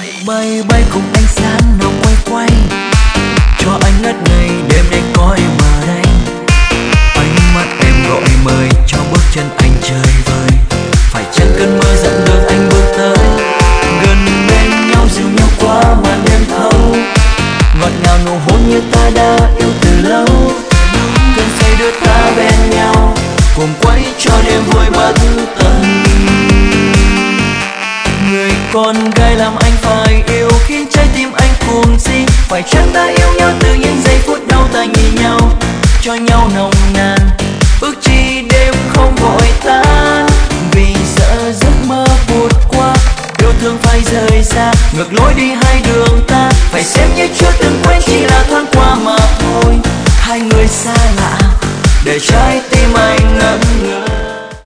bay bay cùng ánh sáng nào quay quay cho anh ngất ngây đêm nay coi mà đây. Ánh mắt em gọi mời cho bước chân anh chơi vơi. Phải chăng cơn mưa dẫn đường anh bước tới gần bên nhau dìu nhau qua màn đêm thâu. Ngọt ngào nụ hôn như ta đã yêu từ lâu. Cơn say đưa ta bên nhau cùng quay cho đêm vui bất tận. Người con gái làm anh phải yêu khiến trái tim anh cuồng si. Phải chăng ta yêu nhau từ những giây phút đau ta nhìn nhau cho nhau nồng nàn. Ước chi đêm không vội tan vì sợ giấc mơ vụt qua. Yêu thương phải rời xa ngược lối đi hai đường ta. Phải xem như chưa từng quen chỉ là thoáng qua mà thôi. Hai người xa lạ để trái tim anh ngẩn ngơ.